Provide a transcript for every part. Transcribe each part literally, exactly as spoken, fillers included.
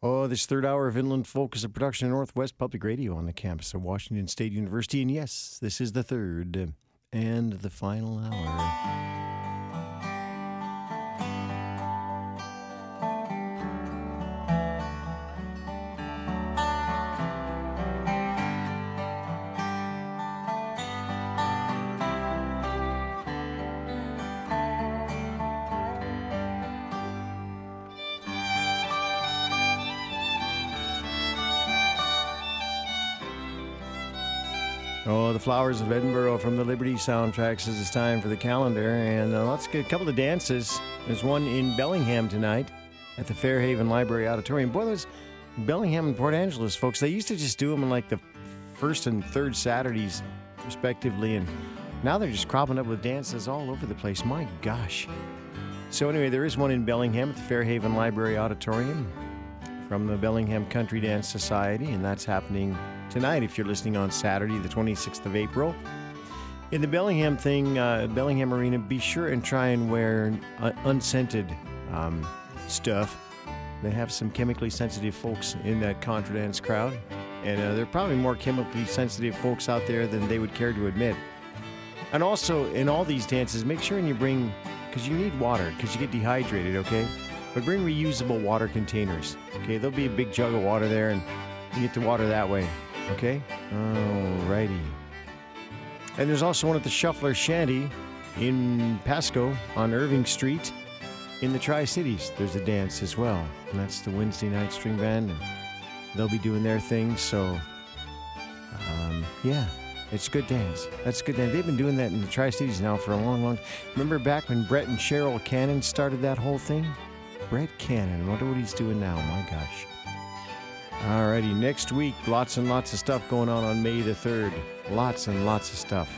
Oh, this third hour of Inland Folk is a production of Northwest Public Radio on the campus of Washington State University. And yes, this is the third and the final hour. Oh, the Flowers of Edinburgh from the Liberty soundtrack says it's time for the calendar. And uh, let's get a couple of dances. There's one in Bellingham tonight at the Fairhaven Library Auditorium. Boy, those Bellingham and Port Angeles folks, they used to just do them in like the first and third Saturdays, respectively. And now they're just cropping up with dances all over the place. My gosh. So anyway, there is one in Bellingham at the Fairhaven Library Auditorium from the Bellingham Country Dance Society. And that's happening tonight, if you're listening on Saturday, the twenty-sixth of April. In the Bellingham thing, uh, Bellingham Arena, be sure and try and wear uh, unscented um, stuff. They have some chemically sensitive folks in that contra dance crowd, and uh, there are probably more chemically sensitive folks out there than they would care to admit. And also, in all these dances, make sure and you bring, because you need water, because you get dehydrated, okay? But bring reusable water containers, okay? There'll be a big jug of water there, and you get the water that way. Okay? Alrighty. And there's also one at the Shuffler Shanty in Pasco on Irving Street in the Tri-Cities. There's a dance as well. And that's the Wednesday night string band. And they'll be doing their thing. So, um, yeah, it's a good dance. That's a good dance. They've been doing that in the Tri-Cities now for a long, long time. Remember back when Brett and Cheryl Cannon started that whole thing? Brett Cannon. I wonder what he's doing now. My gosh. Alrighty, next week, lots and lots of stuff going on on May the third. Lots and lots of stuff.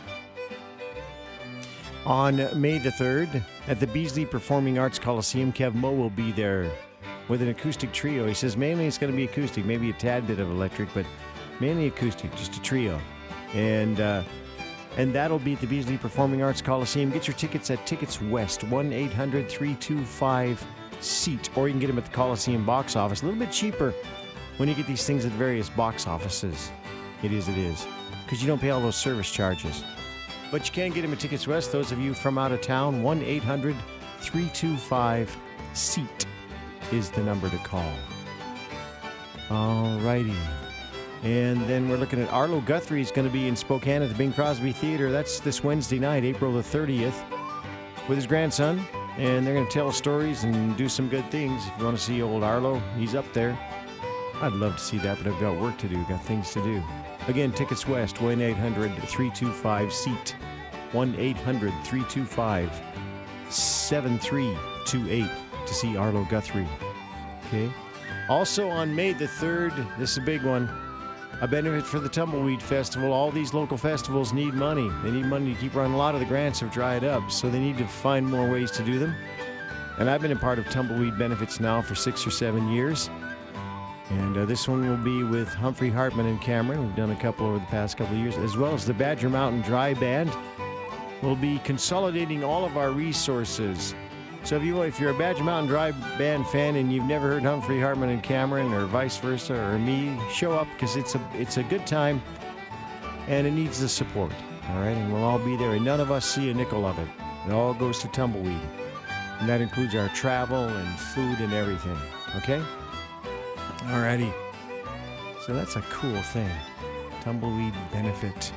On May the third, at the Beasley Performing Arts Coliseum, Kev Mo will be there with an acoustic trio. He says mainly it's going to be acoustic, maybe a tad bit of electric, but mainly acoustic, just a trio. And uh, and that'll be at the Beasley Performing Arts Coliseum. Get your tickets at Tickets West, one eight hundred three two five SEAT, or you can get them at the Coliseum box office. A little bit cheaper when you get these things at various box offices. It is, it is. Because you don't pay all those service charges. But you can get them at Tickets West. Those of you from out of town, one eight hundred three two five SEAT is the number to call. Alrighty. And then we're looking at Arlo Guthrie is going to be in Spokane at the Bing Crosby Theater. That's this Wednesday night, April the thirtieth, with his grandson. And they're going to tell stories and do some good things. If you want to see old Arlo, he's up there. I'd love to see that, but I've got work to do, got things to do. Again, Tickets West, one eight hundred three two five SEAT, one eight hundred three two five seven three two eight to see Arlo Guthrie. Okay. Also on May the third, this is a big one, a benefit for the Tumbleweed Festival. All these local festivals need money. They need money to keep running. A lot of the grants have dried up, so they need to find more ways to do them. And I've been a part of Tumbleweed Benefits now for six or seven years. And uh, this one will be with Humphrey Hartman and Cameron. We've done a couple over the past couple of years, as well as the Badger Mountain Dry Band. We'll be consolidating all of our resources. So if, you, if you're a Badger Mountain Dry Band fan and you've never heard Humphrey Hartman and Cameron, or vice versa, or me, show up, because it's a, it's a good time, and it needs the support. All right, and we'll all be there, and none of us see a nickel of it. It all goes to Tumbleweed. And that includes our travel and food and everything. Okay? Alrighty. So that's a cool thing. Tumbleweed benefit.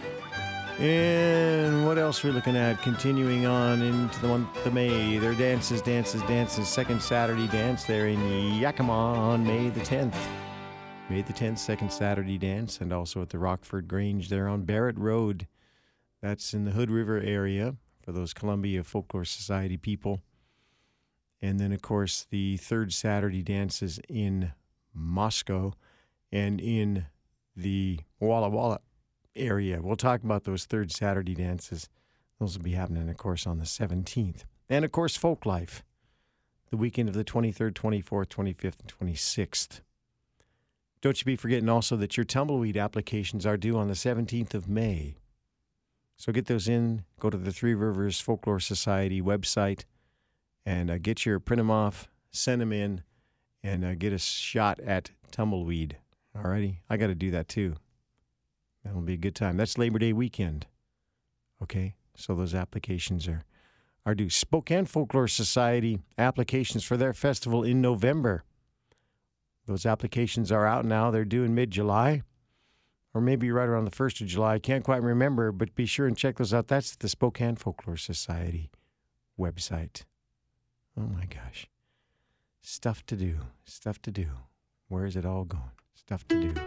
And what else we're looking at? Continuing on into the month of May. There are dances, dances, dances. Second Saturday dance there in Yakima on May the tenth. May the tenth, second Saturday dance. And also at the Rockford Grange there on Barrett Road. That's in the Hood River area for those Columbia Folklore Society people. And then, of course, the third Saturday dances in Moscow and in the Walla Walla area. We'll talk about those third Saturday dances. Those will be happening, of course, on the seventeenth. And, of course, Folklife, the weekend of the twenty-third, twenty-fourth, twenty-fifth, and twenty-sixth. Don't you be forgetting also that your Tumbleweed applications are due on the seventeenth of May. So get those in. Go to the Three Rivers Folklore Society website and uh, get your, print them off, send them in, and uh, get a shot at tumbleweed. All righty? I got to do that too. That'll be a good time. That's Labor Day weekend. Okay? So those applications are, are due. Spokane Folklore Society applications for their festival in November. Those applications are out now. They're due in mid-July, or maybe right around the first of July. I can't quite remember, but be sure and check those out. That's the Spokane Folklore Society website. Oh, my gosh. Stuff to do. Stuff to do. Where is it all going? Stuff to do.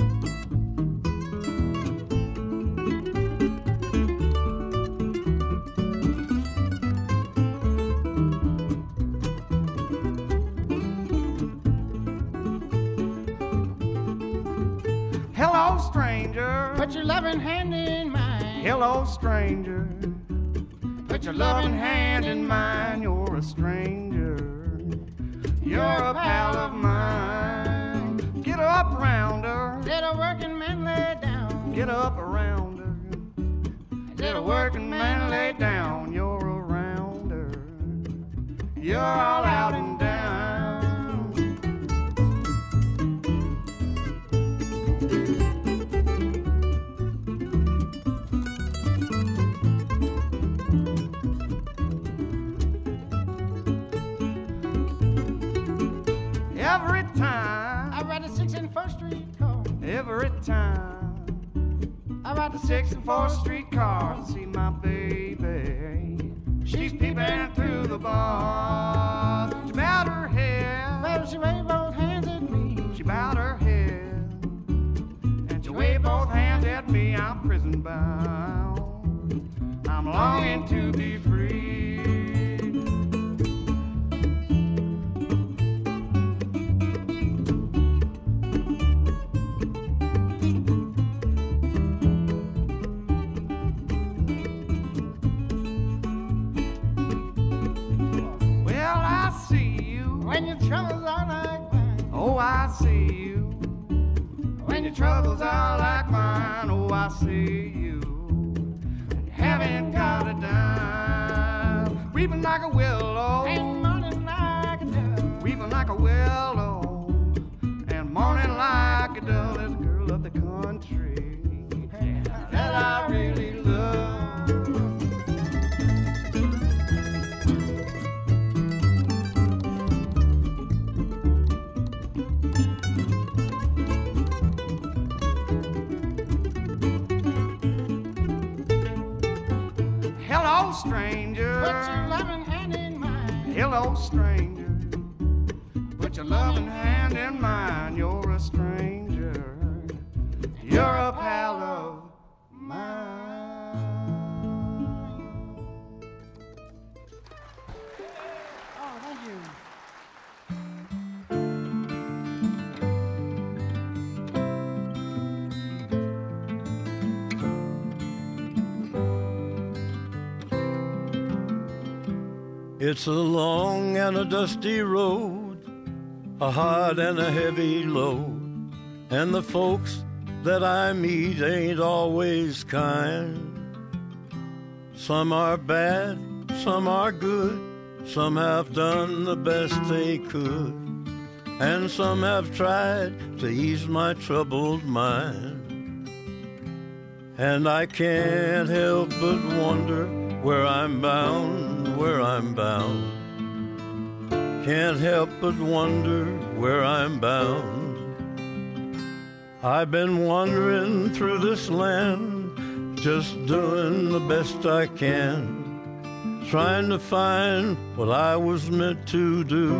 Hello, stranger. Put your loving hand in mine. Hello, stranger. Put your loving hand in mine. You're a stranger. You're a pal of mine. Get up around her. Let a working man lay down. Get up around her. Let a working man lay down. You're around her. You're all out and down. Every time I ride a six and four street car. Every time I ride a six and four street car to see my baby. She's peeping through the bar. She bowed her head. Baby, she waved both hands at me. She bowed her head. And she waved both hands at me. I'm prison bound. I'm longing to be free. When your troubles are like mine. Oh, I see you. When your troubles are like mine. Oh, I see you. And you haven't got a dime. Weeping like a willow. And mourning like a dove. Weeping like a willow. And mourning like a dove. There's a girl of the country that I really love. Hello, stranger. Put your loving hand in mine. Hello, stranger. Put your loving hand in mine. You're a stranger. You're a pal of mine. Oh, thank you. It's a long and a dusty road, a hard and a heavy load, and the folks that I meet ain't always kind. Some are bad, some are good, some have done the best they could, and some have tried to ease my troubled mind. And I can't help but wonder where I'm bound, where I'm bound. Can't help but wonder where I'm bound. I've been wandering through this land, just doing the best I can, trying to find what I was meant to do.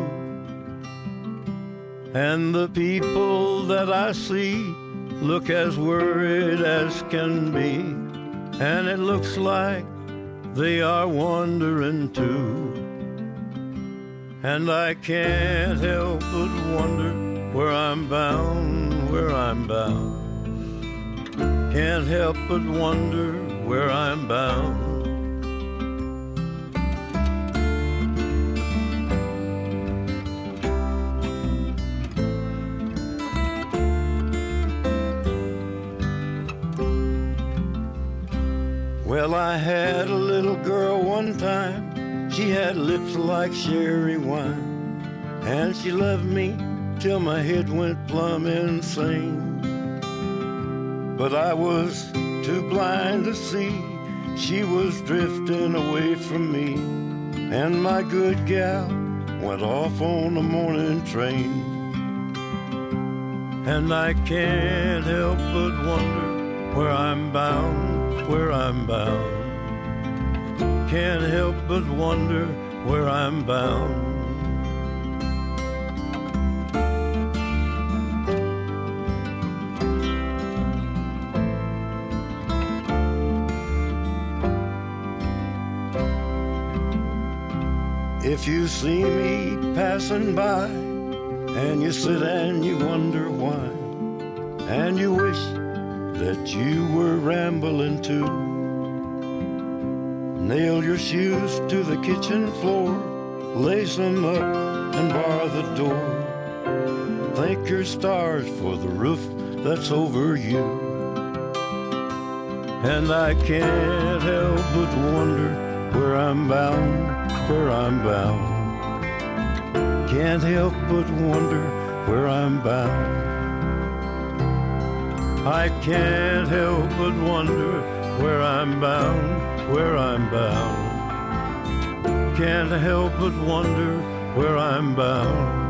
And the people that I see look as worried as can be, and it looks like they are wandering too. And I can't help but wonder where I'm bound, where I'm bound. Can't help but wonder where I'm bound. Well, I had a little girl one time. She had lips like sherry wine, and she loved me till my head went plumb insane. But I was too blind to see she was drifting away from me, and my good gal went off on the morning train. And I can't help but wonder where I'm bound, where I'm bound. Can't help but wonder where I'm bound. If you see me passing by, and you sit and you wonder why, and you wish that you were rambling too, nail your shoes to the kitchen floor, lace them up and bar the door. Thank your stars for the roof that's over you. And I can't help but wonder where I'm bound, where I'm bound. Can't help but wonder where I'm bound. I can't help but wonder where I'm bound, where I'm bound. Can't help but wonder where I'm bound.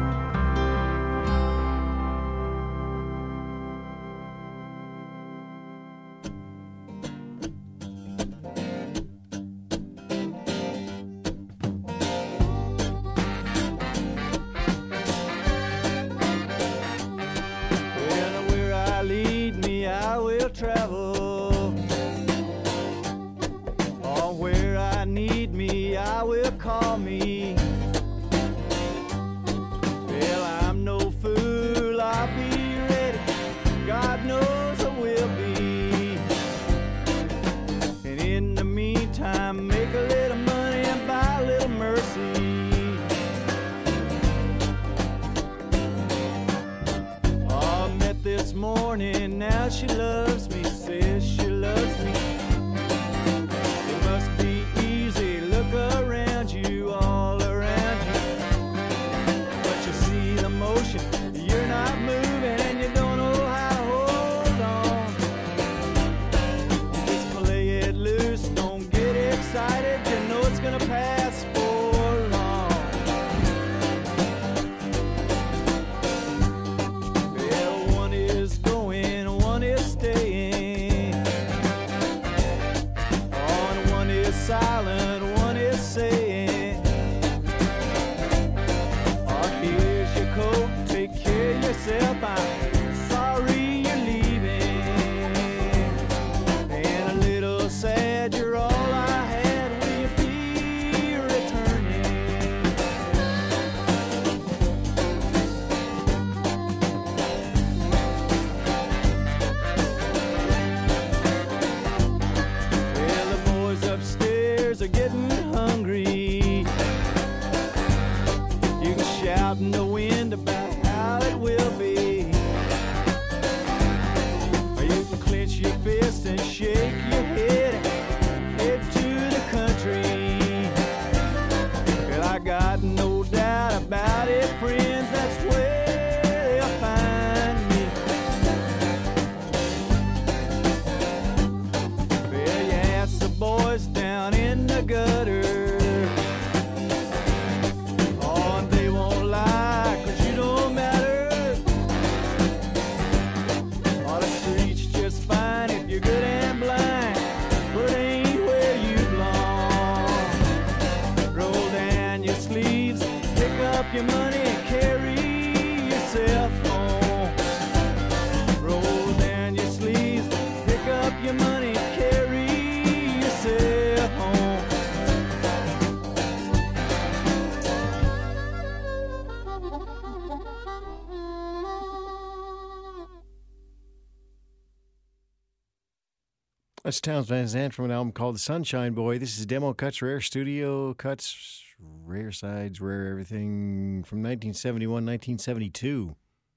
That's Townes Van Zandt from an album called The Sunshine Boy. This is Demo Cuts, Rare Studio Cuts, Rare Sides, Rare Everything from nineteen seventy-one, nineteen seventy-two.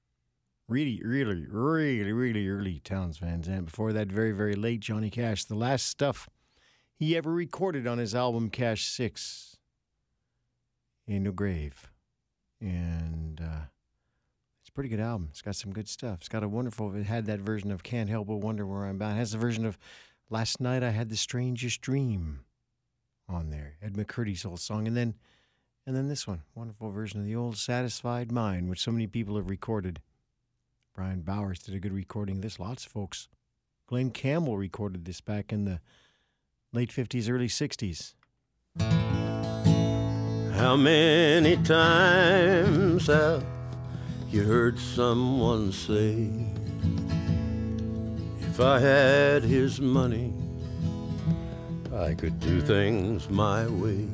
Really, really, really, really early Townes Van Zandt. Before that, very, very late Johnny Cash. The last stuff he ever recorded on his album Cash six. In the Grave. And uh, it's a pretty good album. It's got some good stuff. It's got a wonderful, it had that version of Can't Help But Wonder Where I'm Bound. It has the version of Last Night I Had the Strangest Dream on there. Ed McCurdy's old song. And then, and then this one, wonderful version of the old Satisfied Mind, which so many people have recorded. Brian Bowers did a good recording of this. Lots of folks. Glenn Campbell recorded this back in the late fifties, early sixties. How many times have you heard someone say, if I had his money, I could do things my way?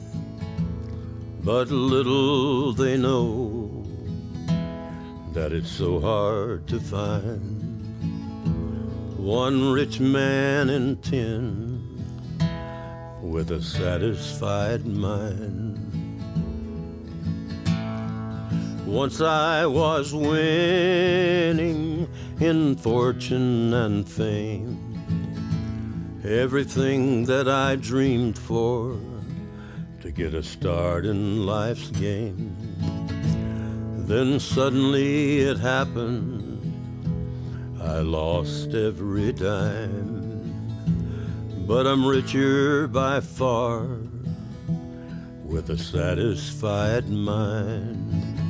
But little they know that it's so hard to find one rich man in ten with a satisfied mind. Once I was winning in fortune and fame, everything that I dreamed for to get a start in life's game. Then suddenly it happened, I lost every dime, but I'm richer by far with a satisfied mind.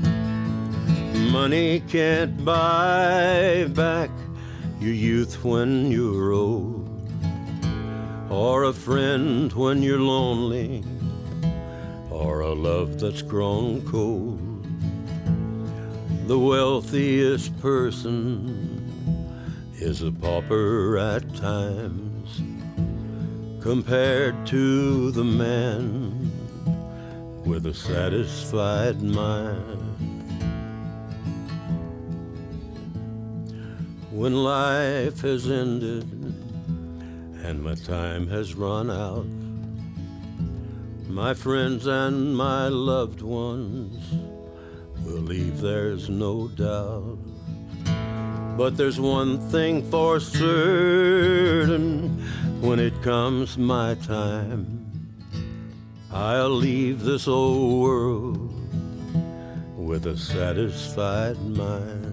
Money can't buy back your youth when you're old, or a friend when you're lonely, or a love that's grown cold. The wealthiest person is a pauper at times, compared to the man with a satisfied mind. When life has ended and my time has run out, my friends and my loved ones will leave, there's no doubt. But there's one thing for certain, when it comes my time, I'll leave this old world with a satisfied mind.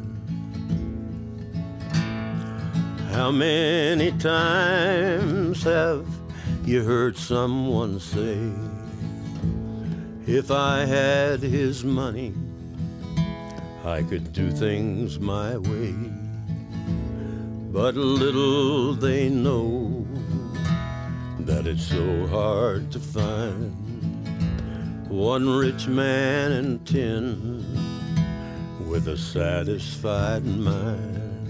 How many times have you heard someone say, if I had his money, I could do things my way? But little they know that it's so hard to find one rich man in ten with a satisfied mind.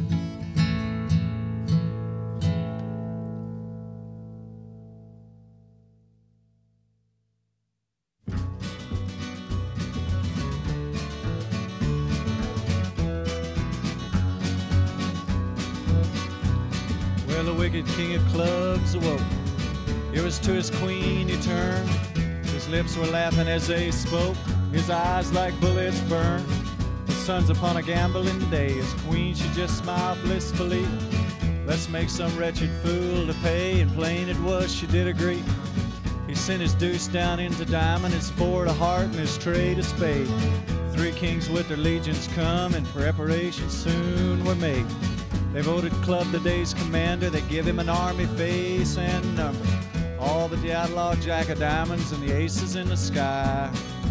King of clubs awoke. It was to his queen he turned. His lips were laughing as they spoke. His eyes like bullets burned. The sun's upon a gambling day. His queen, she just smiled blissfully. Let's make some wretched fool to pay. And plain it was, she did agree. He sent his deuce down into diamond, his four to heart, and his trade to spade. Three kings with their legions come, and preparations soon were made. They voted Club the day's commander. They give him an army face and number. All but the outlaw jack of diamonds and the aces in the sky.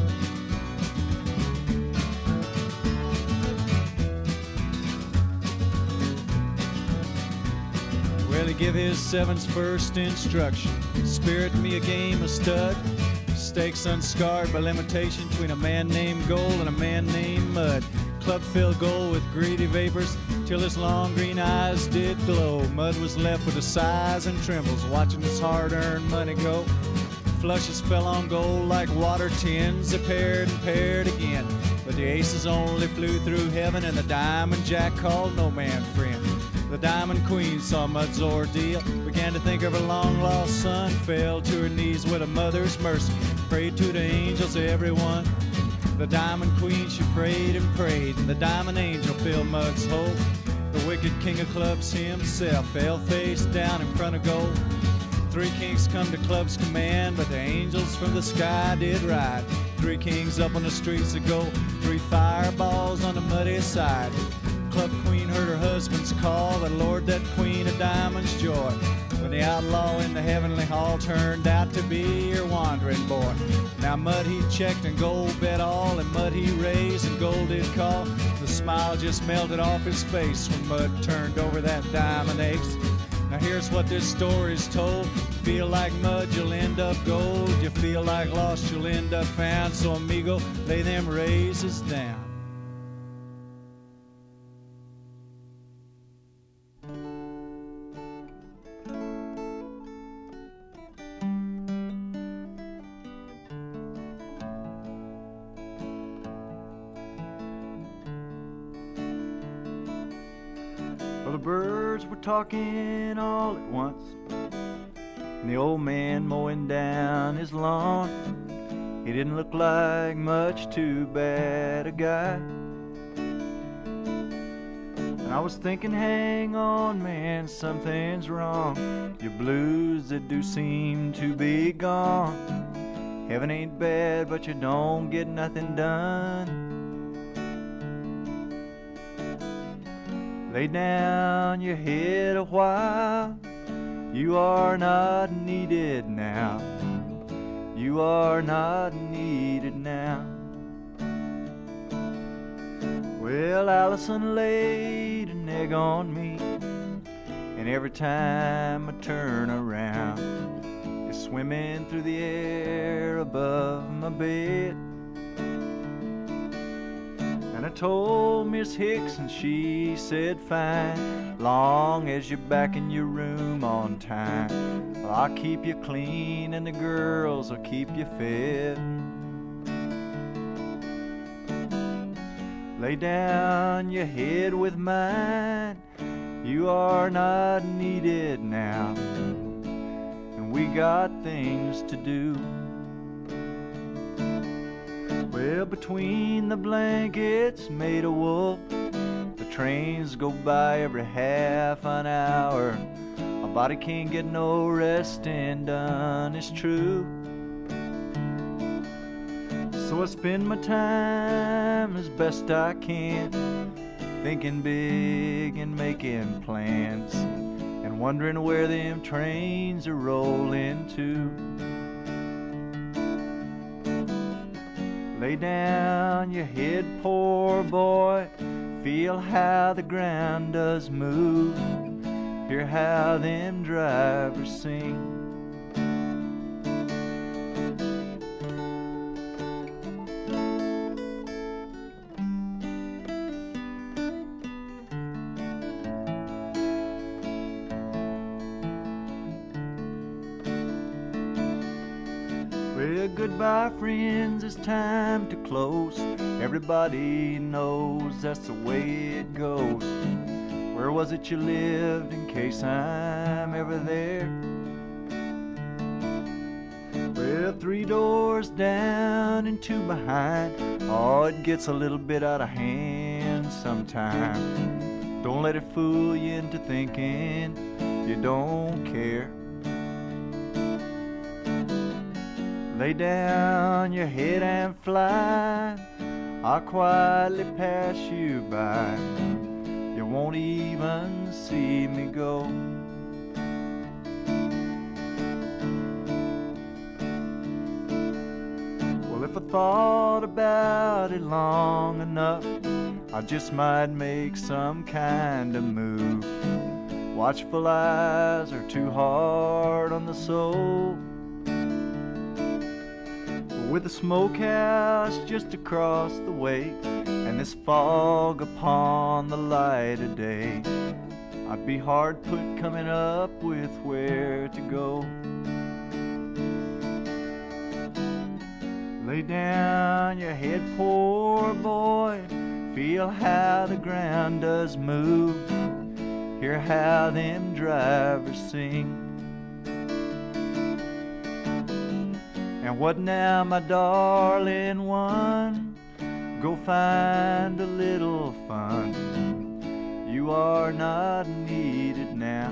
Well, he give his sevens first instruction. Spirit me a game of stud. Stakes unscarred by limitation between a man named Gold and a man named Mud. Club filled Gold with greedy vapors till his long green eyes did glow. Mud was left with the sighs and trembles, watching his hard-earned money go. Flushes fell on Gold like water tins, they paired and paired again. But the aces only flew through heaven, and the diamond jack called no man friend. The diamond queen saw Mud's ordeal, began to think of her long-lost son, fell to her knees with a mother's mercy, prayed to the angels, everyone. The diamond queen, she prayed and prayed, and the diamond angel filled Mud's hole. The wicked king of clubs himself fell face down in front of Gold. Three kings come to club's command, but the angels from the sky did ride. Three kings up on the streets of gold, three fireballs on the muddy side. Club queen heard her husband's call, the Lord, that queen of diamonds' joy. When the outlaw in the heavenly hall turned out to be her wandering boy. Now mud he checked and gold bet all, and mud he raised and gold did call. The smile just melted off his face when mud turned over that diamond ace. Now here's what this story's told. Feel like mud, you'll end up gold. You feel like lost, you'll end up found. So amigo, lay them raises down. Well, the birds were talking all at once, and the old man mowing down his lawn. He didn't look like much too bad a guy. And I was thinking, hang on, man, something's wrong. Your blues, they do seem to be gone. Heaven ain't bad, but you don't get nothing done. Lay down your head a while. You are not needed now. You are not needed now. Well, Allison laid an egg on me, and every time I turn around, it's swimming through the air above my bed. And I told Miss Hicks, and she said, fine, long as you're back in your room on time. Well, I'll keep you clean, and the girls will keep you fed. Lay down your head with mine. You are not needed now, and we got things to do. Well, between the blankets made of wool, the trains go by every half an hour. My body can't get no resting done, it's true. So I spend my time as best I can, thinking big and making plans, and wondering where them trains are rolling to. Lay down your head, poor boy. Feel how the ground does move. Hear how them drivers sing. Well, goodbye, friends, it's time to close. Everybody knows that's the way it goes. Where was it you lived, in case I'm ever there? Well, three doors down and two behind. Oh, it gets a little bit out of hand sometime. Don't let it fool you into thinking you don't care. Lay down your head and fly. I'll quietly pass you by. You won't even see me go. Well, if I thought about it long enough, I just might make some kind of move. Watchful eyes are too hard on the soul. With the smokehouse just across the way, and this fog upon the light of day, I'd be hard put coming up with where to go. Lay down your head, poor boy. Feel how the ground does move. Hear how them drivers sing. And what now, my darling one? Go find a little fun. You are not needed now.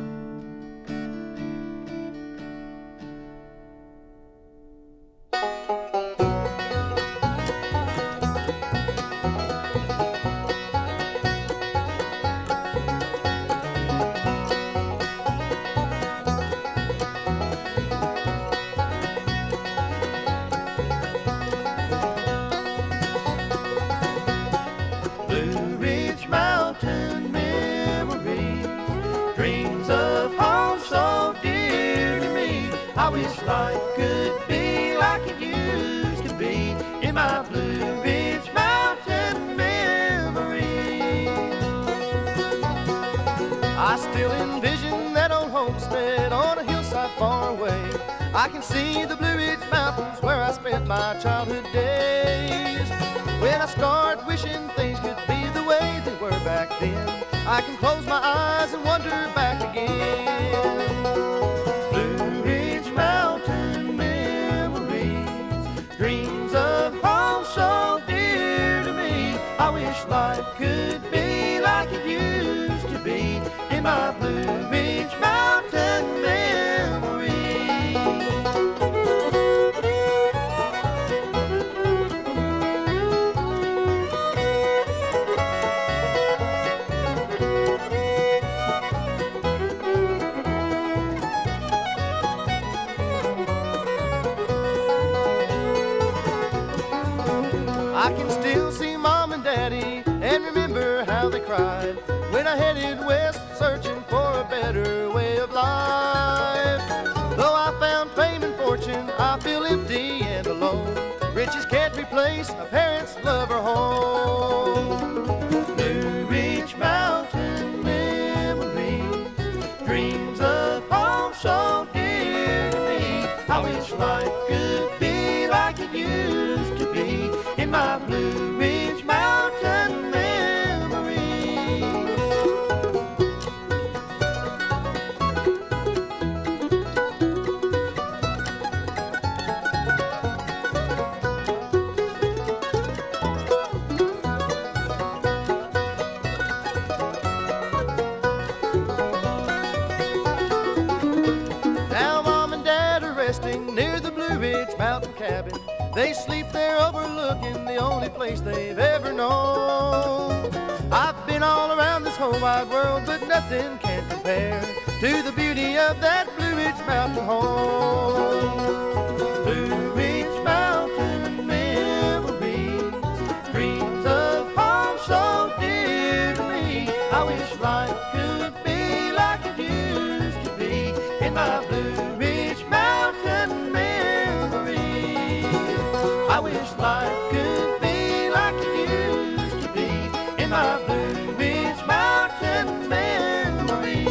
I still envision that old homestead on a hillside far away. I can see the Blue Ridge Mountains where I spent my childhood days. When I start wishing things could be the way they were back then, I can close my eyes and wander back again. Blue Ridge Mountain memories, dreams of home so dear to me. I wish life could be like it used to be in my Blue Ridge Mountain memories. I can still see Mom and Daddy and remember how they cried when I headed west searching for a better way of life. Though I found fame and fortune, I feel empty and alone. Riches can't replace a parent's love or home. Blue Ridge Mountain memories, dreams of home so dear to me. I wish life could be like it used to be in my Blue Ridge Mountain memories. Now Mom and Dad are resting near the Blue Ridge Mountain cabin. They sleep there overlooking the only place they've ever known. I've been all around this whole wide world, but nothing can compare to the beauty of that Blue Ridge Mountain home. Blue Ridge Mountain memories, dreams of home so dear to me. I wish life could be like it used to be in my Blue Ridge Mountain memories. I wish life could be like it used to be in my Blue Ridge Mountain memories.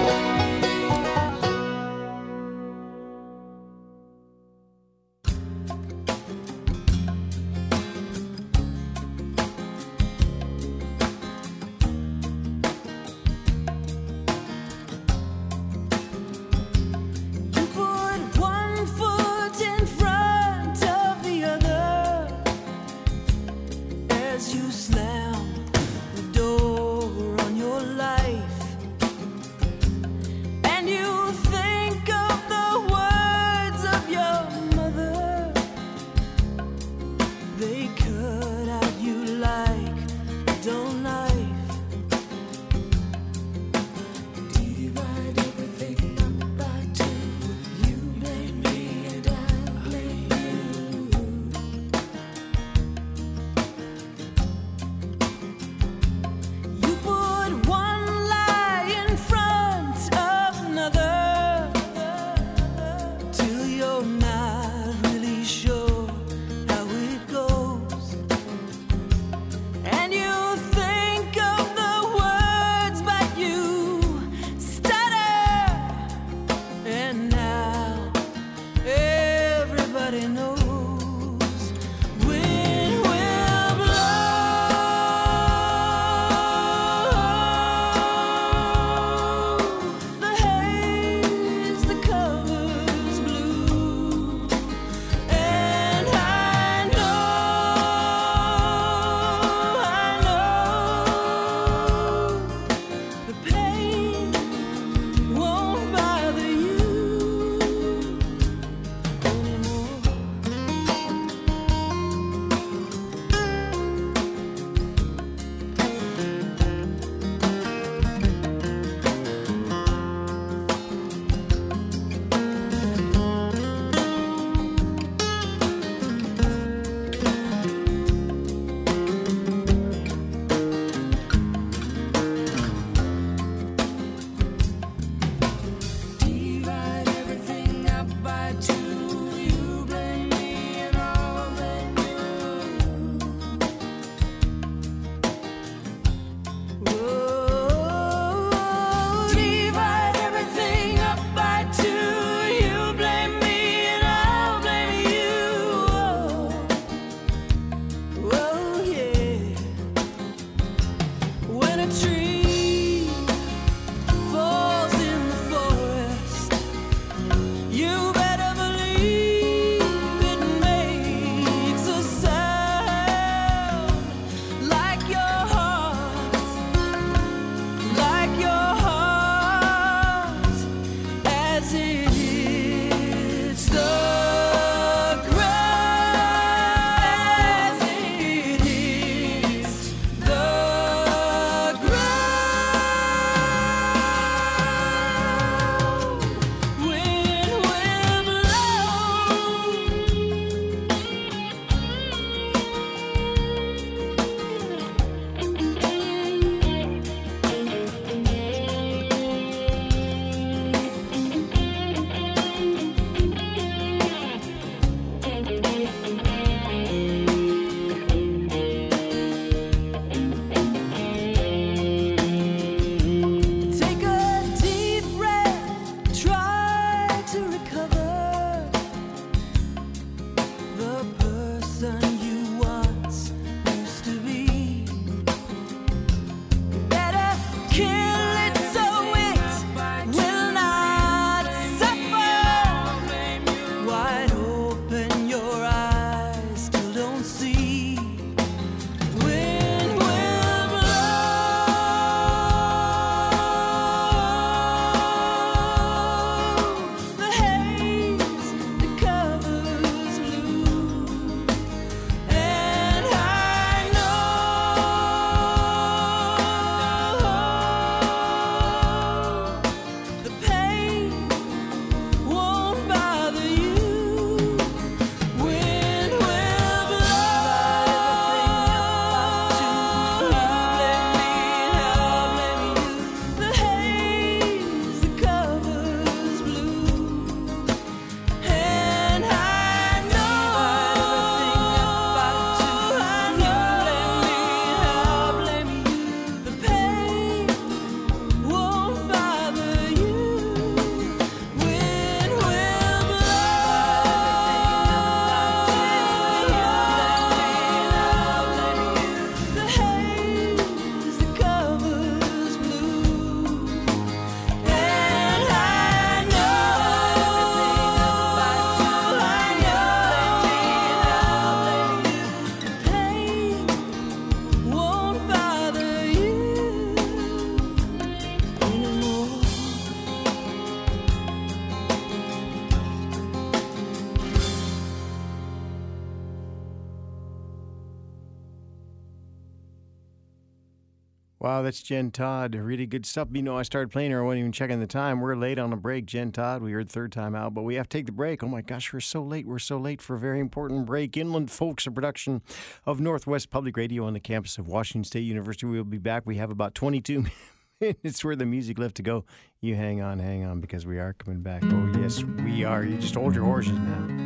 Wow, that's Jen Todd. Really good stuff. You know, I started playing her. I wasn't even checking the time. We're late on a break. Jen Todd, we heard third time out, but we have to take the break. Oh my gosh, we're so late. We're so late for a very important break. Inland Folks, a production of Northwest Public Radio on the campus of Washington State University. We'll be back. We have about twenty-two minutes worth of music left to go. You hang on, hang on, because we are coming back. Oh, yes, we are. You just hold your horses now.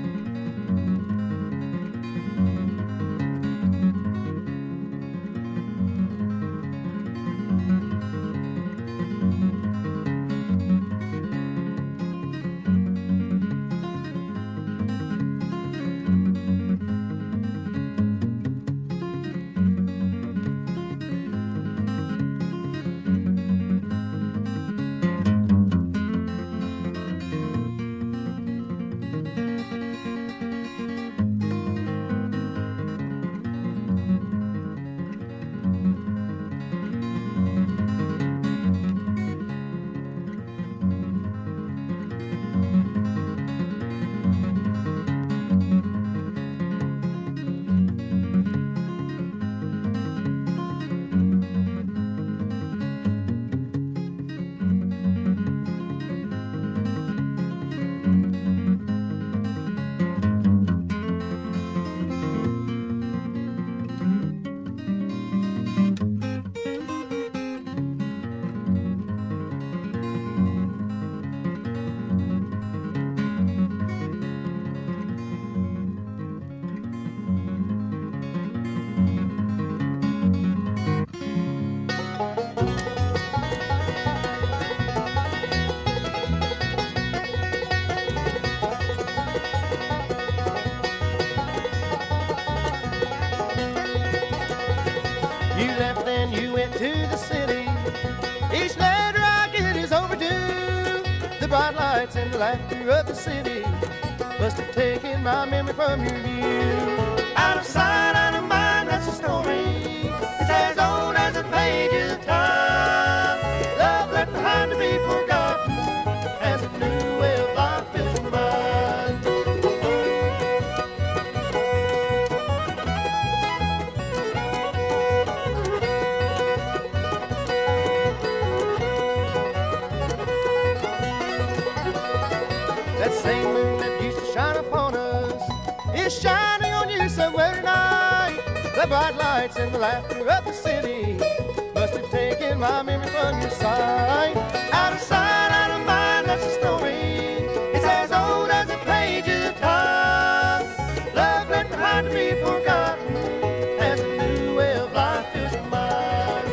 And the laughter of the city must have taken my memory from your view. Out of sight, out of mind, that's a story. It's as old as the pages of time. Love left behind to be forgotten as a new way of life fills your mind. That same moon that used to shine upon us is shining on you somewhere tonight. The bright lights and the laughter of the city must have taken my memory from your sight. Out of sight, out of mind, that's the story. It's as old as the pages of time. Love left behind to be forgotten as a new way of life fills your mind.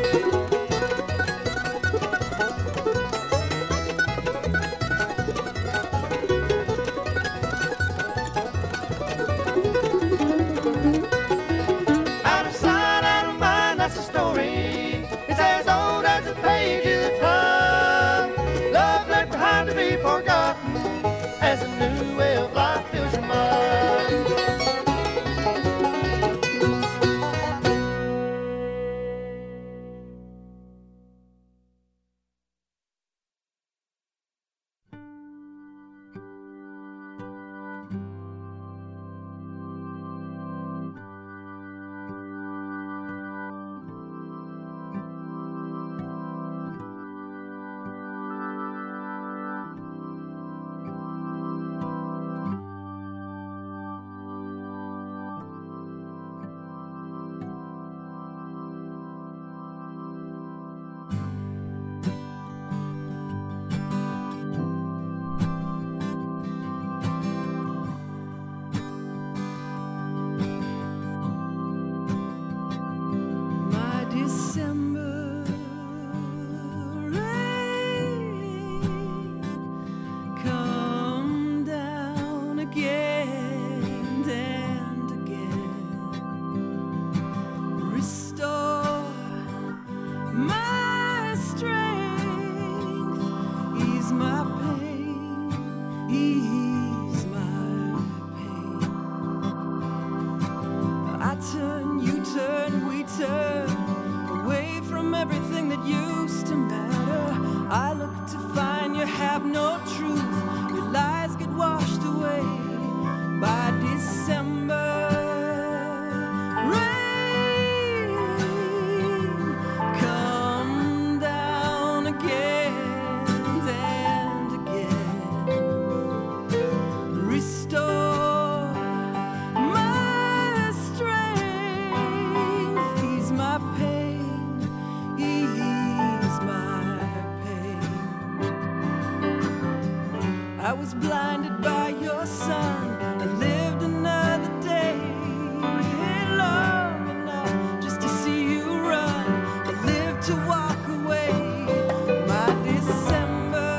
That's the story. It's as old as the pages of time. Love left behind to be forgotten as a new way of life fills your mind. was blinded by your sun and lived another day long enough just to see you run and live to walk away. My December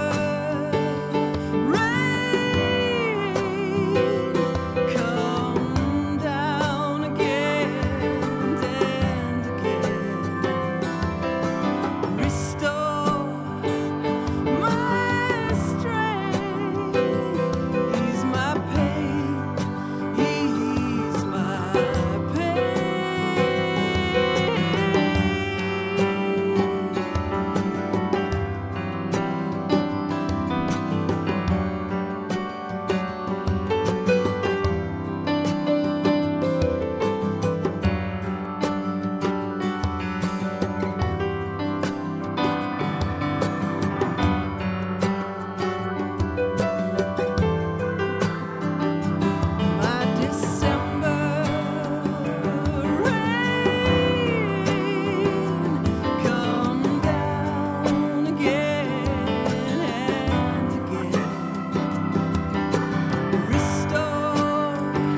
rain, come down again and again. Restore my strength. He's my pain. He's my pain. My December rain, come down again and again. Restore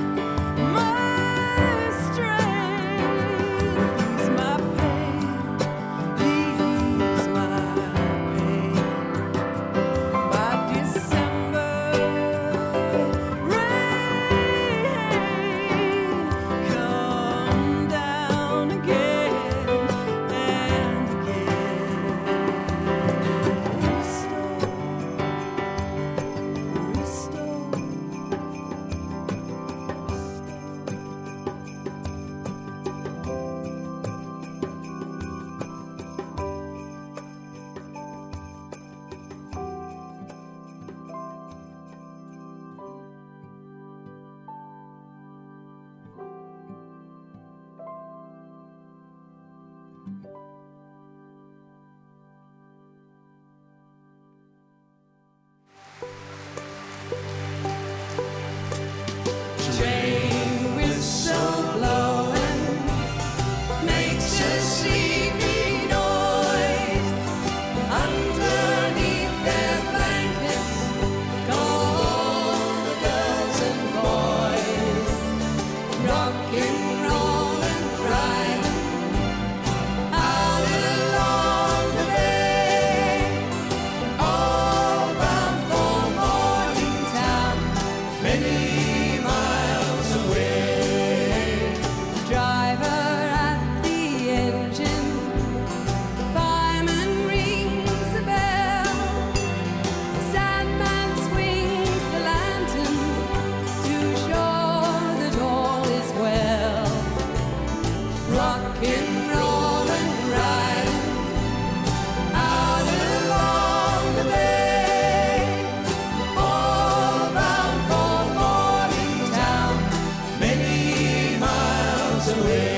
my strength. He's my pain. He's my pain. My December rain, come down again and again. Restore, restore, train whistle blowing makes a sleepy noise. Underneath their blankets go all the girls and boys, rock and roll and crying out along the bay, all bound for Morningtown, many miles away. Driver at the engine, fireman rings the bell, Sandman swings the lantern to show that all is well. Rock and roll and ride out along the bay, all bound for Morningtown, many miles away.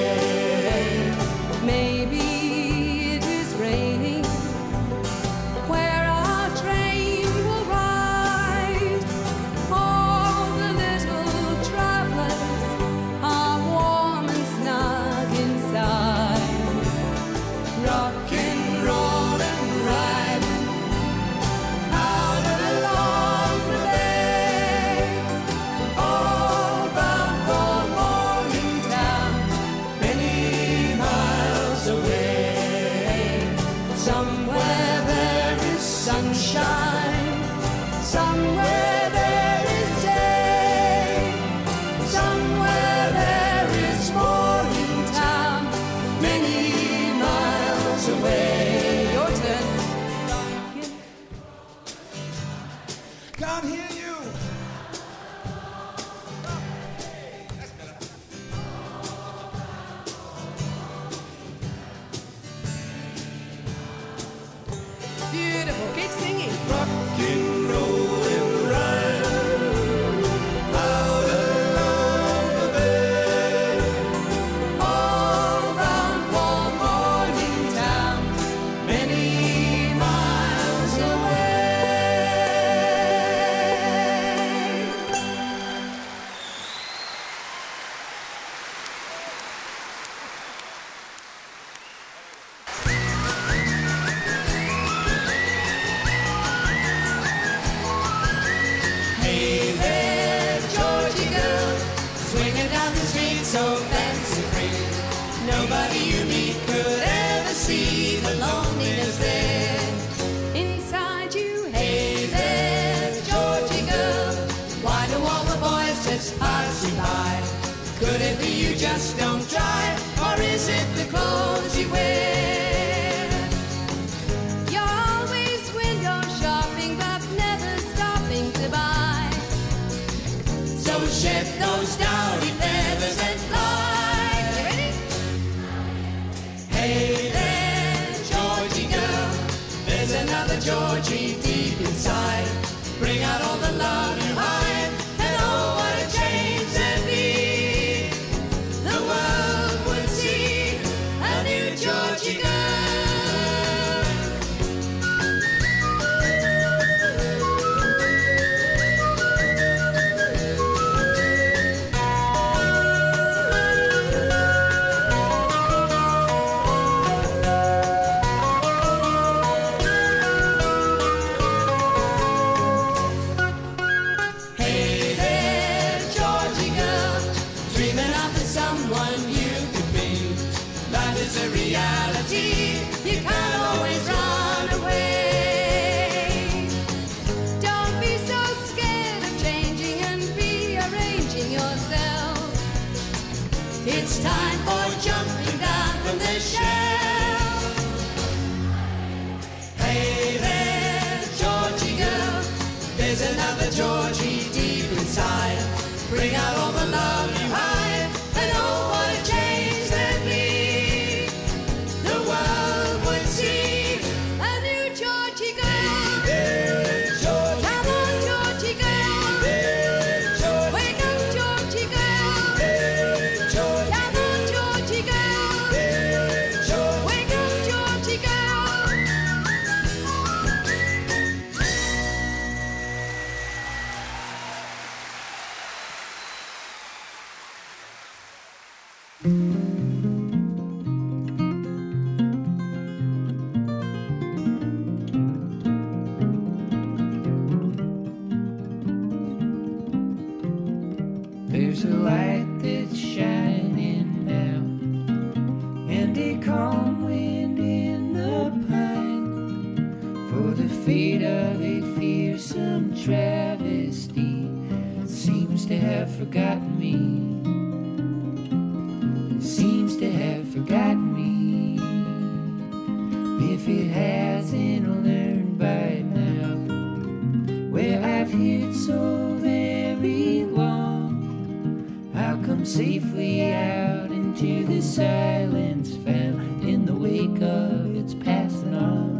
Maybe it is raining where our train will ride. All the little travelers are warm and snug inside. Rock and roll and ride out along the bay, all bound for Morningtown, many miles away. Somewhere there is sunshine, somewhere there is day, somewhere there is Morningtown, many miles away. Your turn. Can't hear you. Beautiful. Keep singing. Rock and roll and ride out along the bay, All bound for Morningtown, many miles away. just don't try? Or is it the clothes you wear? You're always window shopping but never stopping to buy. So shed those dowdy feathers and fly. You ready? Hey there, Georgie girl, there's another Georgie deep inside. Bring out all the love you hide, and oh, what a change there'd be. The world would see a new Georgie girl. Hey there, Georgie girl, dreaming of the someone you could be. Life is a reality, you can't always run away. Don't be so scared of changing and rearranging yourself. It's time for jumping down from the shelf. Hey there, Georgie girl, there's another Georgie deep inside. Bring out all the love you hide, and oh, what a change there'd be. The world would see a new Georgie girl. Come on, Georgie girl. Wake up, Georgie girl. Come on, Georgie girl. Wake up, Georgie girl. There's a light that's shining now, and a calm wind in the pine. For the fate of a fearsome travesty that seems to have forgotten me, seems to have forgotten me. If it hasn't learned by now where I've hid so very long, I'll come safely out into the silence found in the wake of its passing on.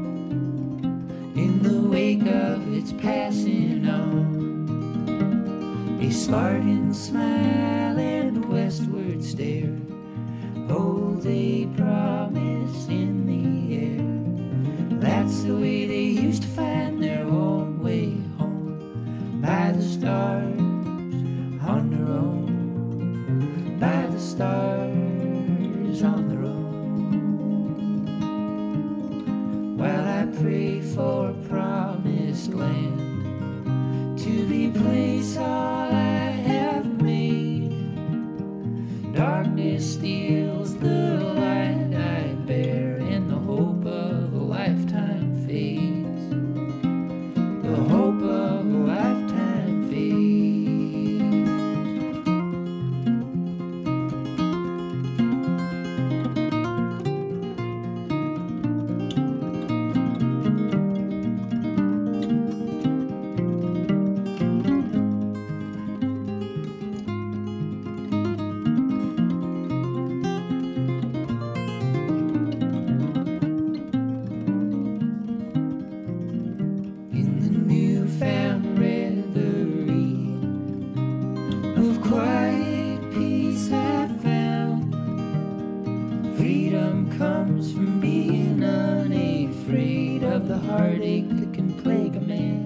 In the wake of its passing on. A Spartan smile and westward stare holds a promise in the air. That's the way they used to find their own way home, by the stars on their own, by the stars on their own. While I pray for a promised land to replace all I have made, darkness steals the light I bear, and the hope of a lifetime fades. The hope of a lifetime fades. In the newfound reverie of quiet peace I found, freedom comes from being unafraid of the heartache that can plague a man,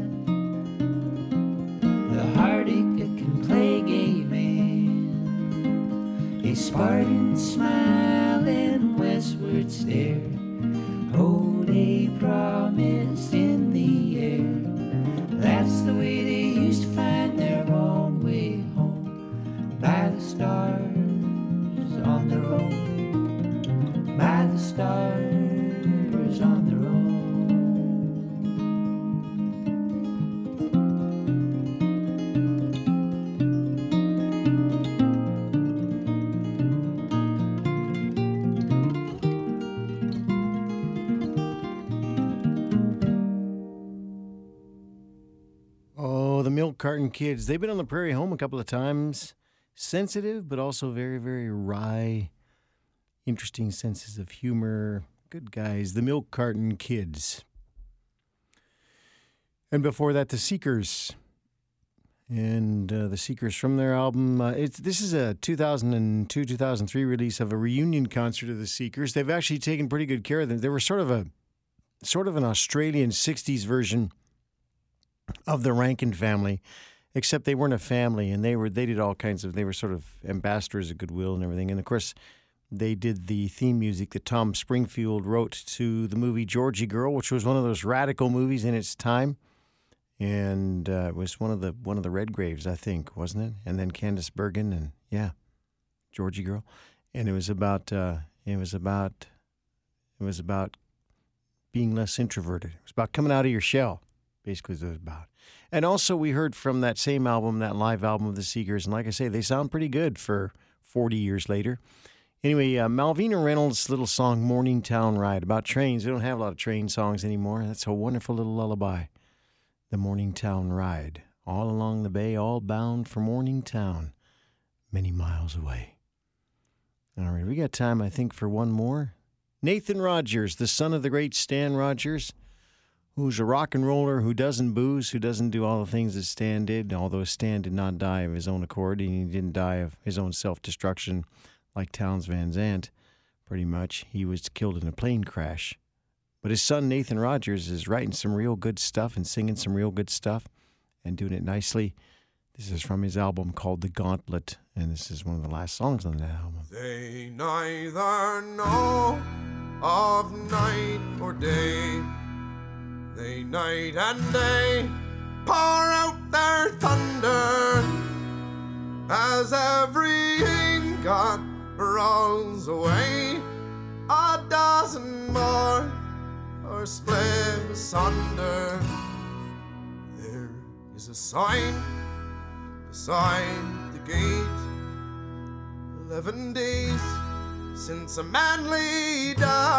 the heartache that can plague a man. A Spartan smile and westward stare hold a promise in the air. That's the way they used to find their own way home, by the stars on their own, by the stars on their own. the Milk Carton Kids. They've been on the Prairie Home a couple of times. Sensitive, but also very, very wry. Interesting senses of humor. Good guys. The Milk Carton Kids. And before that, the Seekers. And uh, the Seekers from their album. Uh, it's This is a two thousand two, two thousand three release of a reunion concert of the Seekers. They've actually taken pretty good care of them. They were sort of a sort of an Australian sixties version of the Rankin family, except they weren't a family, and they were they did all kinds of, they were sort of ambassadors of goodwill and everything. And of course, they did the theme music that Tom Springfield wrote to the movie Georgie Girl, which was one of those radical movies in its time. And uh, it was one of the one of the Redgraves, I think, wasn't it? And then Candice Bergen, and yeah, Georgie Girl. And it was about uh, it was about it was about being less introverted. It was about coming out of your shell. Basically, what it was about. And also, we heard from that same album, that live album of the Seekers, and like I say, they sound pretty good for forty years later. Anyway, uh, Malvina Reynolds' little song, Morningtown Ride, about trains. They don't have a lot of train songs anymore. That's a wonderful little lullaby. The Morningtown Ride, all along the bay, all bound for Morningtown, many miles away. All right, we got time, I think, for one more. Nathan Rogers, the son of the great Stan Rogers, who's a rock and roller who doesn't booze, who doesn't do all the things that Stan did, although Stan did not die of his own accord, and he didn't die of his own self-destruction like Townes Van Zandt, pretty much. He was killed in a plane crash. But his son, Nathan Rogers, is writing some real good stuff and singing some real good stuff and doing it nicely. This is from his album called The Gauntlet, and this is one of the last songs on that album. They neither know of night or day. They night and day pour out their thunder as every ingot rolls away. A dozen more are split asunder. There is a sign beside the gate. Eleven days since a man lay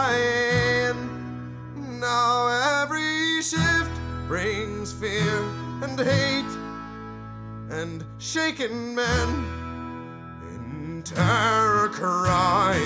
dying. Now every shift brings fear and hate, and shaken men in terror crying.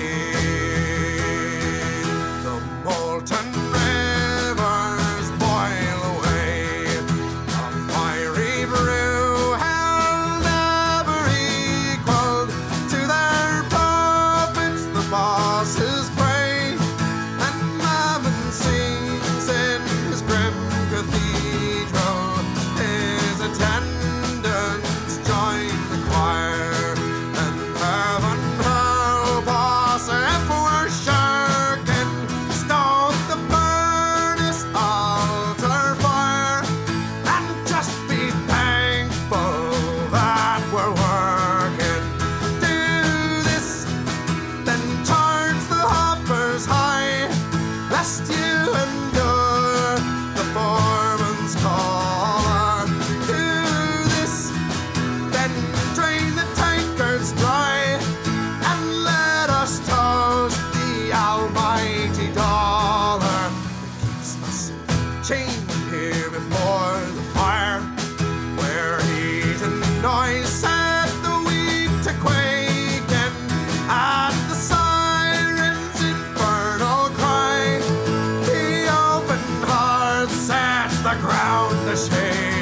The molten rivers boil away, a fiery brew hell never equaled. To their puppets the bosses pray, and Mammon sings in his grim cathedral. His attendants join the choir, and heaven help us if we're shirking. Stoke the furnace altar fire, and just be thankful that we're working. Do this, then charge the hoppers high, lest you endure the foreman's call. Do this, then drain the tankards dry, and let us toast the almighty dollar that keeps us chained here before the fire, where heat and noise set the weak to quaking at the siren's infernal cry. The open heart sets the ground a shaking.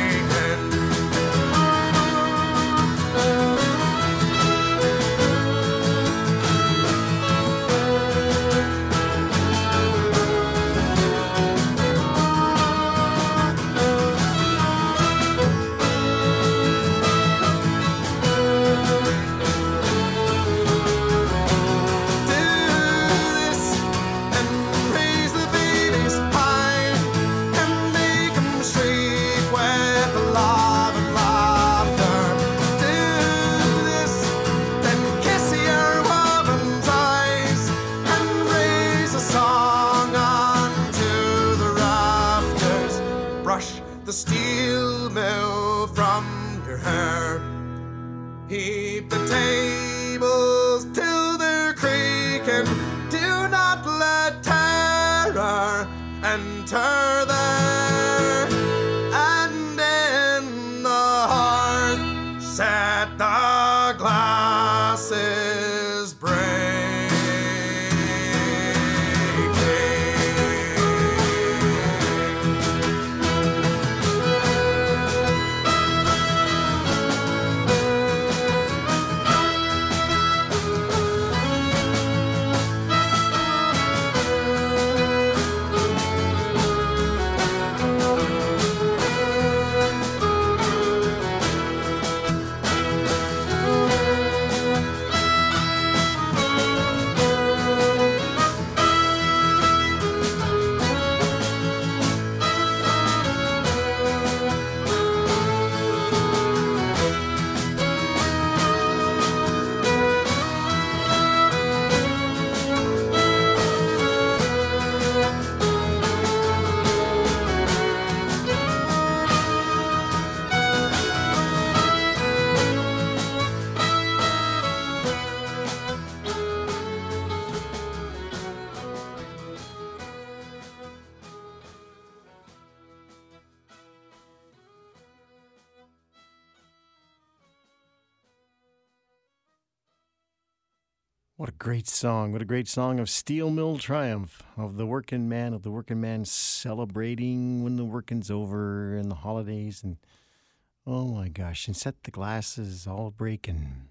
The steel mill from your hair, heap the tables till they're creaking. Do not let terror enter there, and in the What a great song. What a great song of Steel Mill Triumph, of the working man, of the working man celebrating when the working's over and the holidays. And oh my gosh, and set the glasses all breaking.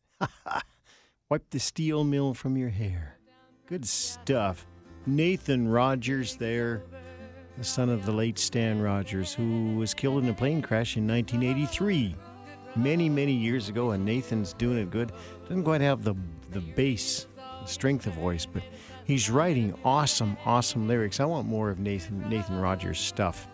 Wipe the steel mill from your hair. Good stuff. Nathan Rogers there, the son of the late Stan Rogers, who was killed in a plane crash in nineteen eighty-three. Many, many years ago, and Nathan's doing it good. Doesn't quite have the the bass, the strength of voice, but he's writing awesome, awesome lyrics. I want more of Nathan Nathan Rogers' stuff.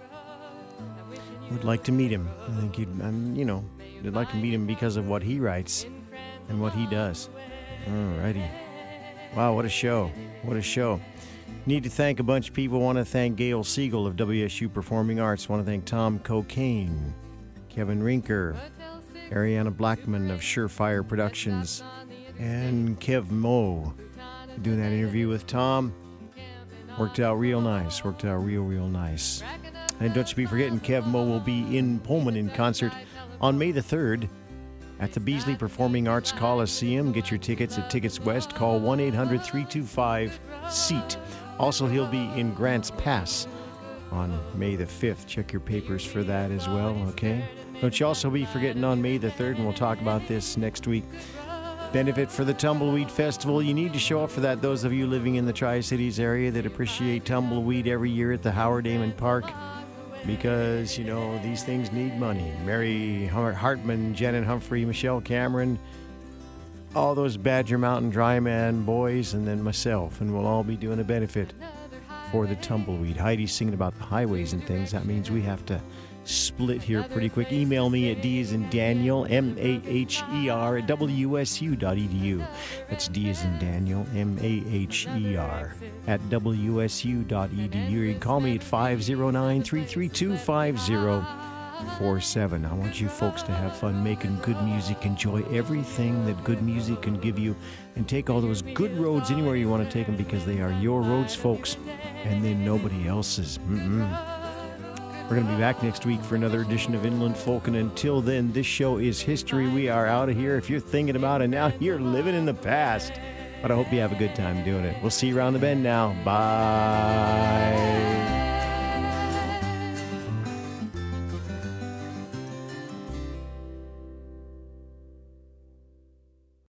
Would like to meet him. I think you'd, um, you know, I'd like to meet him because of what he writes and what he does. Alrighty. Wow, what a show. What a show. Need to thank a bunch of people. Want to thank Gail Siegel of W S U Performing Arts. Want to thank Tom Cocaine, Kevin Rinker, Ariana Blackman of Surefire Productions, and Kev Moe. Doing that interview with Tom. Worked out real nice. Worked out real, real nice. And don't you be forgetting, Kev Moe will be in Pullman in concert on May the third at the Beasley Performing Arts Coliseum. Get your tickets at Tickets West. Call one eight hundred three two five SEAT. Also, he'll be in Grants Pass on May the fifth. Check your papers for that as well, okay? Don't you also be forgetting on May the third, and we'll talk about this next week, benefit for the Tumbleweed Festival. You need to show up for that, those of you living in the Tri-Cities area that appreciate tumbleweed every year at the Howard Amon Park, because, you know, these things need money. Mary Hartman, Janet Humphrey, Michelle Cameron, all those Badger Mountain Dry Man boys, and then myself, and we'll all be doing a benefit for the tumbleweed. Heidi's singing about the highways and things. That means we have to split here pretty quick. Email me at D as in Daniel, M A H E R, at W S U dot E D U. That's D as in Daniel, M A H E R, at W S U dot E D U. You can call me at five oh nine, three three two, five oh four seven. I want you folks to have fun making good music. Enjoy everything that good music can give you, and take all those good roads anywhere you want to take them, because they are your roads, folks, and then nobody else's. Mm-mm. We're going to be back next week for another edition of Inland Folk, and until then, this show is history. We are out of here. If you're thinking about it now, you're living in the past. But I hope you have a good time doing it. We'll see you around the bend now. Bye.